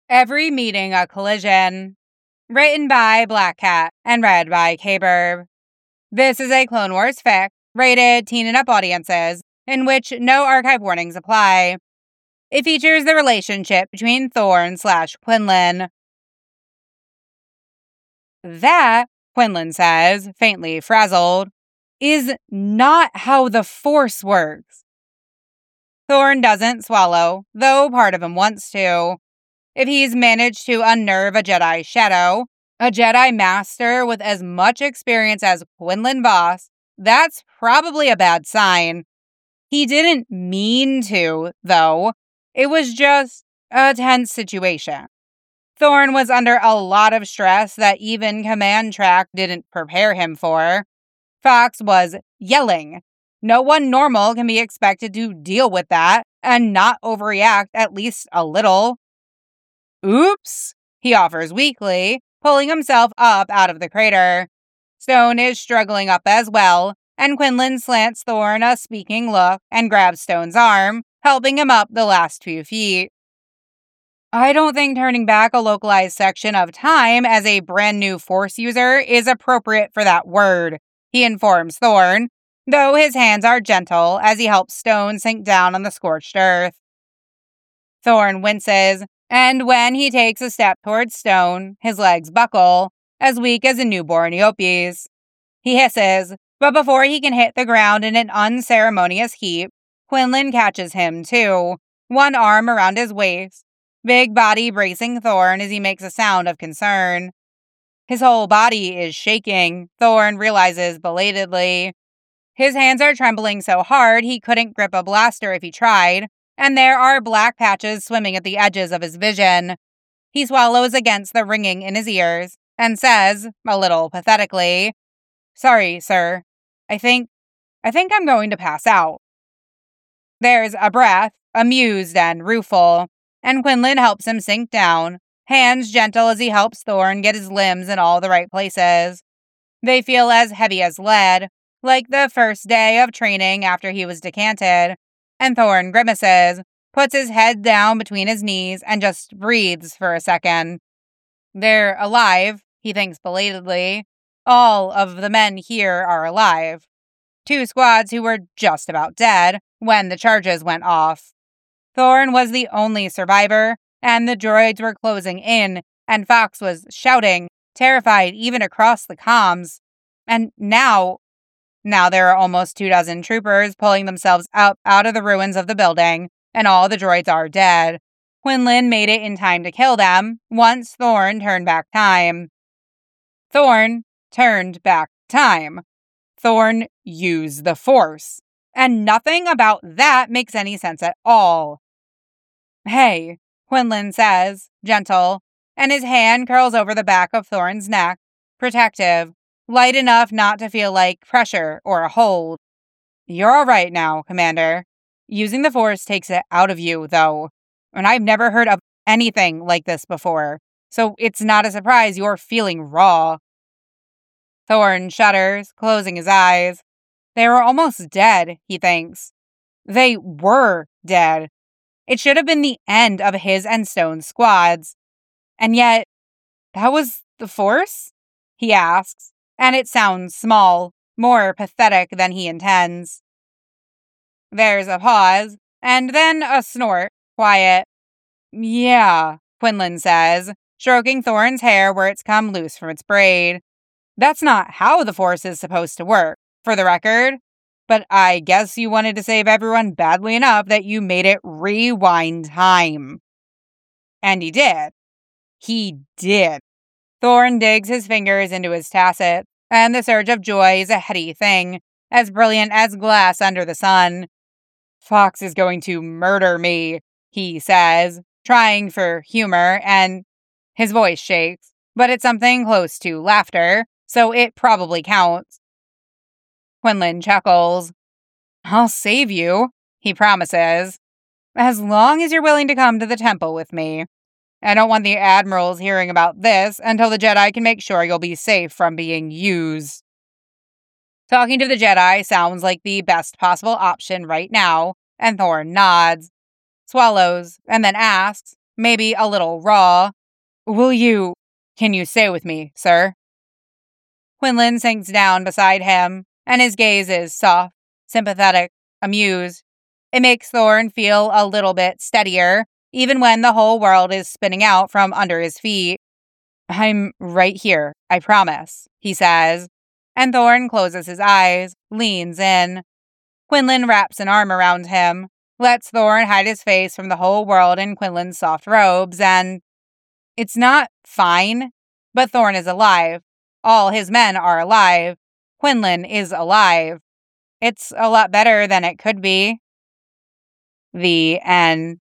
Every meeting a collision. Written by Black Cat and read by K-Burb. This is a Clone Wars fic, rated teen and up audiences, in which no archive warnings apply. It features the relationship between Thorn/Quinlan. That, Quinlan says, faintly frazzled, is not how the Force works. Thorn doesn't swallow, though part of him wants to. If he's managed to unnerve a Jedi Shadow, a Jedi Master with as much experience as Quinlan Vos, that's probably a bad sign. He didn't mean to, though. It was just a tense situation. Thorn was under a lot of stress that even Command Track didn't prepare him for. Fox was yelling. No one normal can be expected to deal with that and not overreact at least a little. Oops, he offers weakly, pulling himself up out of the crater. Stone is struggling up as well, and Quinlan slants Thorn a speaking look and grabs Stone's arm, helping him up the last few feet. I don't think turning back a localized section of time as a brand new Force user is appropriate for that word, he informs Thorn, though his hands are gentle as he helps Stone sink down on the scorched earth. Thorn winces, and when he takes a step towards Stone, his legs buckle, as weak as a newborn Eopes. He hisses, but before he can hit the ground in an unceremonious heap, Quinlan catches him too, one arm around his waist, big body bracing Thorn as he makes a sound of concern. His whole body is shaking, Thorn realizes belatedly. His hands are trembling so hard he couldn't grip a blaster if he tried, and there are black patches swimming at the edges of his vision. He swallows against the ringing in his ears and says, a little pathetically, "Sorry, sir. I think I'm going to pass out." There's a breath, amused and rueful, and Quinlan helps him sink down, hands gentle as he helps Thorn get his limbs in all the right places. They feel as heavy as lead, like the first day of training after he was decanted, and Thorn grimaces, puts his head down between his knees, and just breathes for a second. They're alive, he thinks belatedly. All of the men here are alive. 2 squads who were just about dead when the charges went off. Thorn was the only survivor, and the droids were closing in, and Fox was shouting, terrified even across the comms. And now there are almost 24 troopers pulling themselves up out of the ruins of the building, and all the droids are dead. Quinlan made it in time to kill them once Thorn turned back time. Thorn turned back time. Thorn used the Force. And nothing about that makes any sense at all. "Hey," Quinlan says, gentle, and his hand curls over the back of Thorn's neck, protective, light enough not to feel like pressure or a hold. "You're all right now, Commander. Using the Force takes it out of you, though, and I've never heard of anything like this before, so it's not a surprise you're feeling raw." Thorn shudders, closing his eyes. They were almost dead, he thinks. They were dead. It should have been the end of his and Stone's squads. And yet, that was the Force? He asks, and it sounds small, more pathetic than he intends. There's a pause, and then a snort, quiet. "Yeah," Quinlan says, stroking Thorn's hair where it's come loose from its braid. "That's not how the Force is supposed to work, for the record. But I guess you wanted to save everyone badly enough that you made it rewind time." And he did. He did. Thorn digs his fingers into his tacet, and the surge of joy is a heady thing, as brilliant as glass under the sun. "Fox is going to murder me," he says, trying for humor, and his voice shakes, but it's something close to laughter, so it probably counts. Quinlan chuckles. "I'll save you," he promises, "as long as you're willing to come to the temple with me. I don't want the admirals hearing about this until the Jedi can make sure you'll be safe from being used." Talking to the Jedi sounds like the best possible option right now, and Thorn nods, swallows, and then asks, maybe a little raw. Can you stay with me, sir? Quinlan sinks down beside him, and his gaze is soft, sympathetic, amused. It makes Thorn feel a little bit steadier, even when the whole world is spinning out from under his feet. I'm right here, I promise, he says, and Thorn closes his eyes, leans in. Quinlan wraps an arm around him, lets Thorn hide his face from the whole world in Quinlan's soft robes, and it's not fine, but Thorn is alive. All his men are alive. Quinlan is alive. It's a lot better than it could be. The end.